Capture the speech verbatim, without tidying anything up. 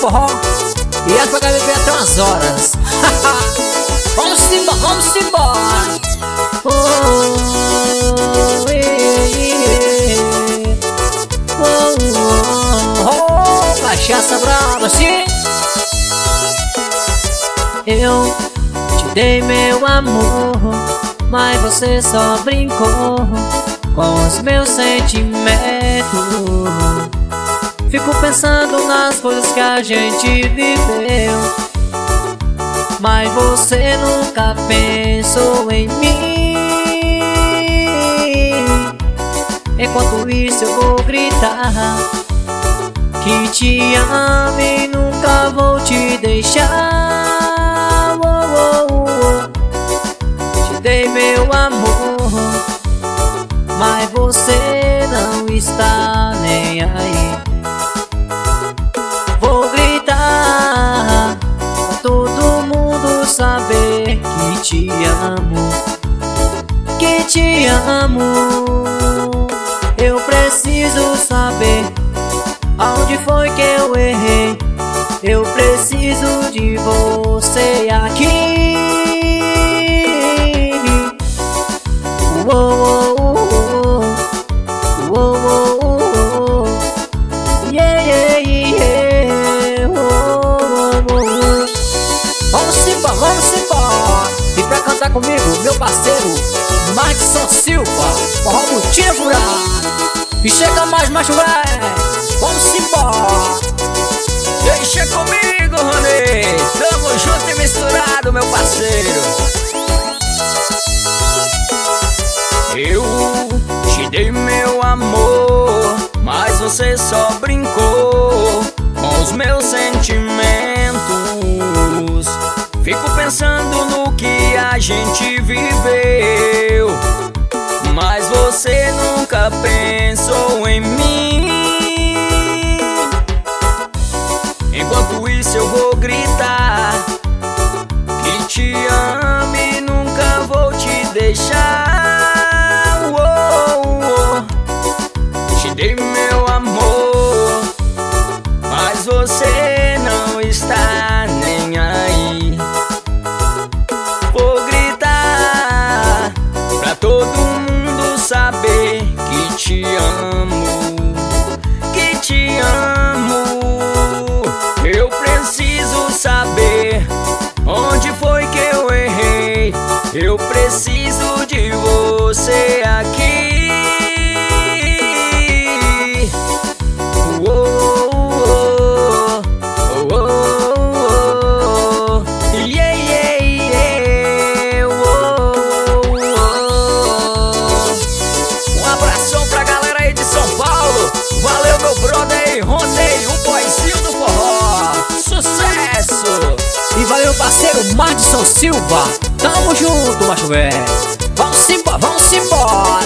forró. E essa vai beber até umas horas. Vamos embora, vamos embora. Oh, oh, oh, oh, cachaça brava, sim. Eu te dei meu amor, mas você só brincou com os meus sentimentos. Fico pensando nas coisas que a gente viveu, mas você nunca pensou em mim. Enquanto isso eu vou gritar que te amo e nunca vou te deixar. Oh, oh, oh. Te dei meu amor, mas você não está nem aí. Vou gritar pra todo mundo saber que te amo, que te amo. Eu preciso saber aonde foi que eu errei. Eu preciso de você aqui. Oh, oh, oh, oh, oh, oh, oh. Yeah, yeah, yeah. Oh, oh, oh, oh. Vamos embora, vamos embora. E pra cantar comigo, meu parceiro Markson Silva, forró motivo. E chega mais, macho velho. Vamos embora. Deixa comigo, Rony. Tamo junto e misturado, meu parceiro. Eu te dei meu amor, mas você só brincou com os meus sentimentos. Fico pensando no que a gente viveu, mas você nunca pensou em mim. Enquanto isso eu vou gritar que te amo e nunca vou te deixar. Oh, oh. Te dei meu amor, mas você não está nem aí. Vou gritar pra todo mundo saber que te amo, que te amo. Eu preciso saber onde foi que eu errei. Eu preciso de você aqui. Oh, oh, oh, oh, oh. Yeah, yeah, yeah. Oh, oh. Um abração pra galera aí de São Paulo. Valeu, meu brother Rony, o boyzinho do forró. Sucesso! E valeu, parceiro Markson Silva. Tamo junto, macho velho. Vamos embora, vamos embora.